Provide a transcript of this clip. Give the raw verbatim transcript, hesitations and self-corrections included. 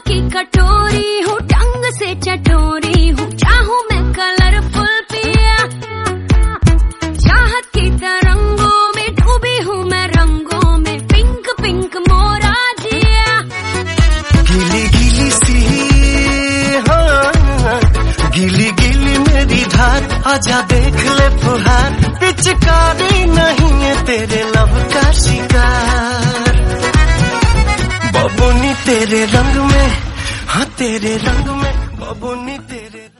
की कटोरी हूँ, टंग से चटोरी हूँ, चाहूँ मैं कलरफुल पिया। चाहत की तरंगों में डूबी हूँ मैं रंगों में, पिंक पिंक मोरा जिया। गीली गीली सी हाँ, गीली गीली मेरी धार, आजा देख ले फुहार, पिचकारी नहीं है तेरे लब का शिकार। बबूनी तेरे रंग में, हाँ तेरे रंग में, बबूनी तेरे